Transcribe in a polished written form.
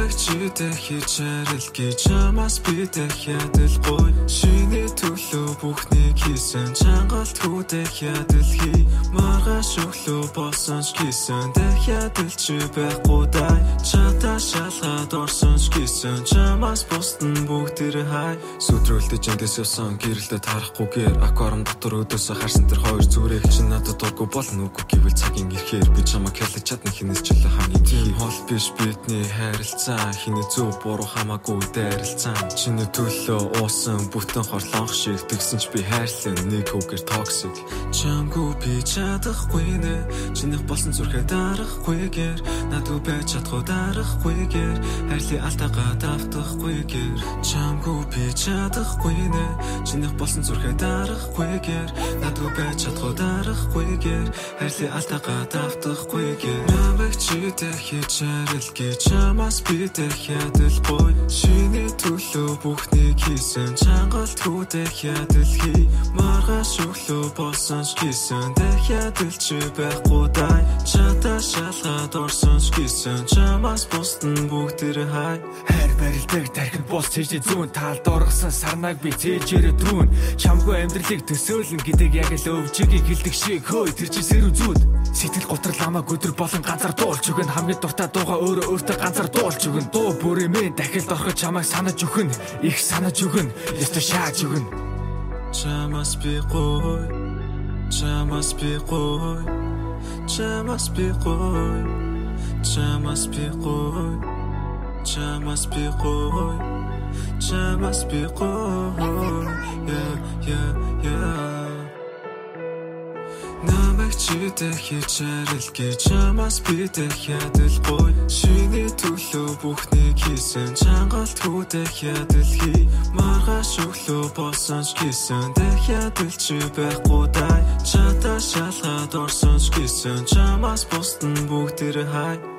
намайг чидэ хийж арил гэж чамаас би дахиадалгүй шинэ төлөө бүхнийг хийсэн чангалт хүдэх ядалхий маргааш өглөө болсон ч гисэн дахиадалч байхгүй дай чата шалгаад орсон ч гисэн чамаас бусдын бүгдэр хай сүдрүүлдэж эндээс явсан гэрэлдээ тарахгүйгээр аквариум дотор өдөөсөө харсан тэр хоёр зүрэг чи надад дургүй болно үгүй гэвэл цагийн ирэхээр би чамайг хэлж чадна хинээс ч илүү хамгийн тийм хол биш бидний харилцаа хинэ зөв буруу хамаагүй дайралцаа чиний төлөө уусан бүтэн хорлонх шиг тэгсэн ч би хайрлан нэг үгээр токсик чамгүй би чадахгүй нэ чинийх болсон зүрхээ дарахгүйгээр надад байж чадахгүй дарахгүйгээр хайрлын алтагаа давтахгүйгээр чамгүй би чадахгүй нэ чинийх болсон зүрхээ дарахгүйгээр надад байж чадахгүй дарахгүйгээр хайрлын алтагаа давтахгүйгээр намайг чидэ хийж арил гэж чамаас би дахиадалгүй шинэ төлөө бүхнийг хийсэн чангалт хүдэх ядалхий маргааш өглөө болсон ч гисэн дахиадалч байхгүй дай чата шалгаад орсон ч гисэн чамаас бусдын бүгдэр хай хайр барилдаг тархинд бус цэжээ зүүн талд оргосон сарнаг би цээжээрээ дүүн чамгүй амьдралыг төсөөлнө гэдэг яг л өвчгийг хэлдэг шиг хөөе тэр чи сэрүү зүуд сэтгэл готрол амаа өдөр болон ганцаар дуулж өгнө хамгийн дуртай дууга өөрөө өөртөө ганцаар дуулж өгнө дуу бүрэмээ дахиад ороход чамайг санаж өгнө их санаж өгнө ёстой шааж өгнө чамаас би гой чамаас би гой чамаас би гой чамаас би гой чамаас би гой чамаас би гой yeah намайг чидэ хийж арил гэж чамаас би дахиадалгүй шинэ төлөө бүхнийг хийсэн чангалт хүдэх ядалхий маргааш өглөө болсон ч гисэн дахиадалч байхгүй дай чата шалгаад орсон ч гисэн чамаас бусдын бүгдэр хай